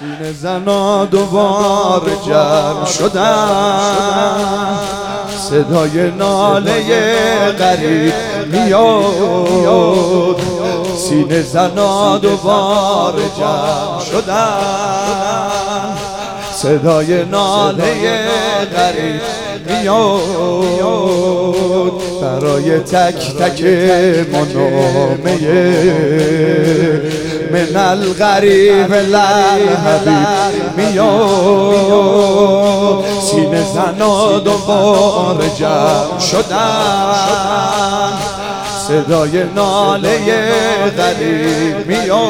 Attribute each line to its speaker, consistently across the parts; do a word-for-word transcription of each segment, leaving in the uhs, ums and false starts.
Speaker 1: سینه زنا دوباره جمع شدن، صدای ناله غریب میاد. سینه زنا دوباره جمع شدن، صدای ناله غریب میاد. برای تک تک ما نامه من الغریب للحبیب میاد. سینه زنا دوباره جمع شدن، صدای ناله غریب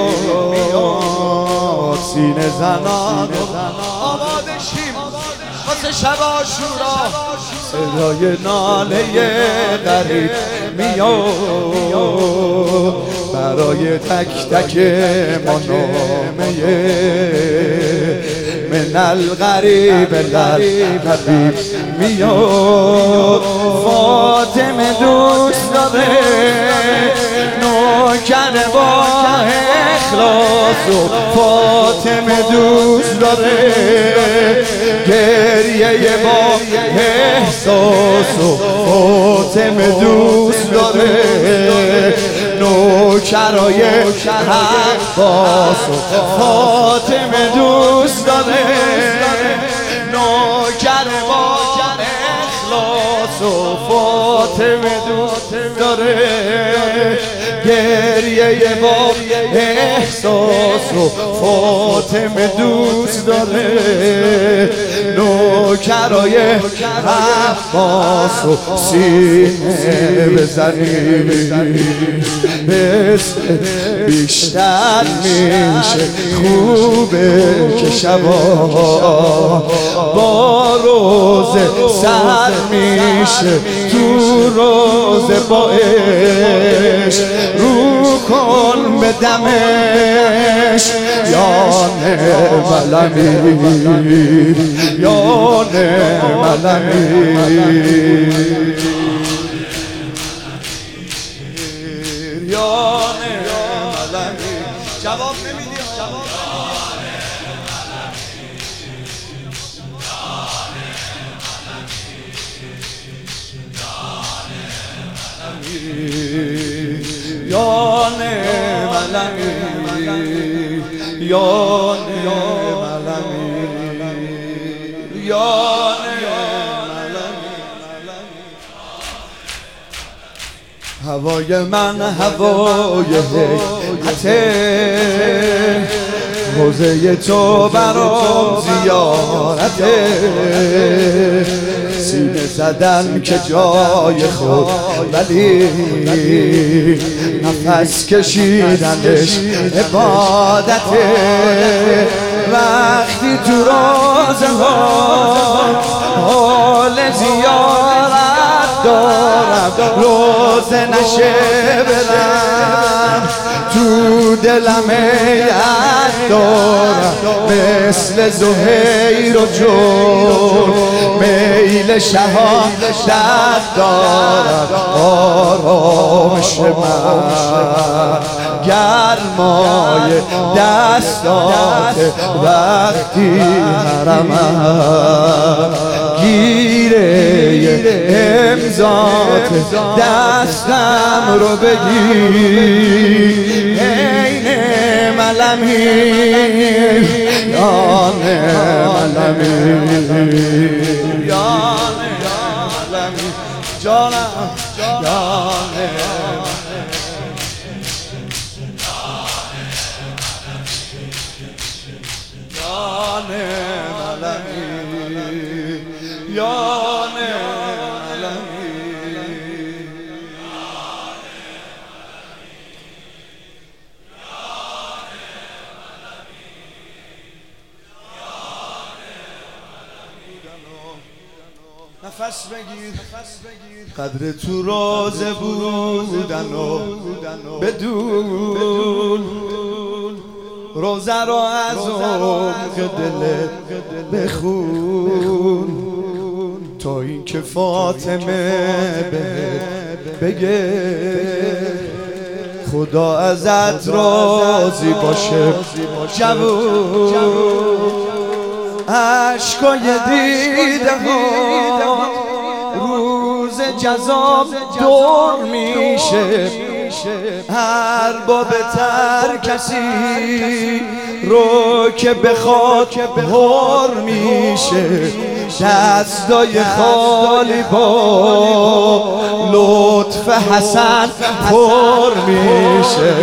Speaker 1: میاد. سینه زنا آماده شیم واسه شب عاشورا، صدای ناله غریب میاد. برای تک تک ما نامه من الغریب للحبیب میاد. فاطمه دوست داره نوکر با اخلاص و فاطمه دوست داره گریه با احساس و فاطمه دوست داره نوکرای عباس و فاطمه دوست داره نوکر با اخلاص و فاطمه دوست داره گریه با احساس و فاطمه دوست داره نوکرای عباس و سینه بزنی بیشتر میشه خوبه که شبا با روزه سر میشه تو روزه با عشق رو کن به دمش یانه ملمی یانه ملمی یانه ملمی جواب نمیدی جواب یانه ملمی یانه ملمی یانه ملمی هوای من هوای حیحته حوزه تو برام زیارته سینه زدن که جای خود ولی نفس کشیدنش عبادته وقتی تو روزه ها حال زیارت دارم روزه نشه برم تو دلم ایت دارم مثل زهیر و جون میل شهادت دارم آرامش من گرمای دستات وقتی حرمم گیره امضات دستم رو بگیر عین ملمی یانه ملمی یانه ملمی جانم یانه یانه ملمی یانه ملمی نفس بگیر قدر تو روزه بودن و بدون روزه رو از عمق دلت بخون تا این که فاطمه بگه خدا ازت راضی باشه جوون عشقای دیده ها روز جزا دور میشه، هر باب تر کسی رو که بخواد هر میشه. دستای خالی با لطف حسن پر میشه.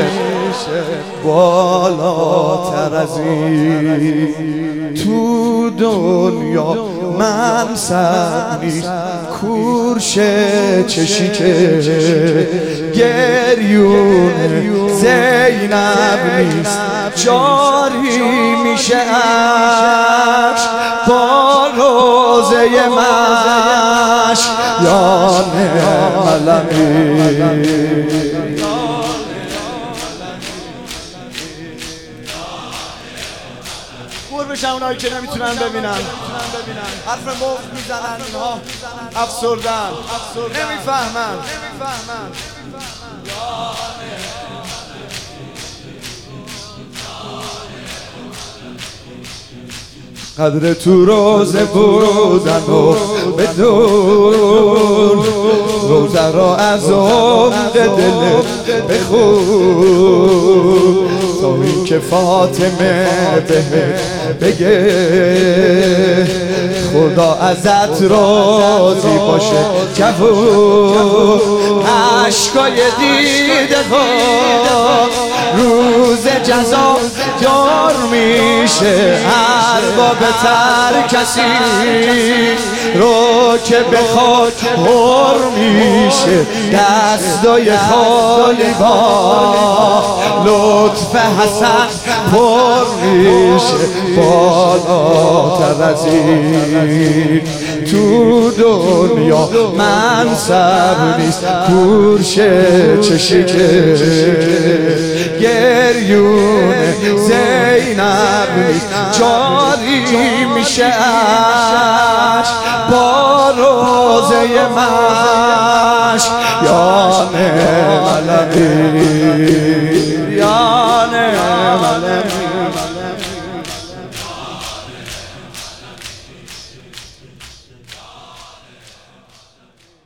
Speaker 1: بالاتر از این تو دنیا منصب نیست، کورشه چشی که گریون زینب نیست. جاری میشه عشق با روزه مشک یان علمی. خور بشن اونایی که نمیتونن ببینن، حرف مفت میزنن، اینها افسردن، نمیفهمن. قدر تو روزه بودن و بدون روزه را از عمق دل بخون تا این که فاطمه بهت بگه خدا ازت راضی باشه. جوون عشقای دیده ها روز جزا دار میشه، هر باب تر کسی رو که بخواد هر میشه. دستای خالی با لطف حسن پر میشه. بالاتر از این تو دنیا منصب نیست، کورشه چشی که گریون زینب نیست. جاری میشه عشق با روزه مشک یان علمی.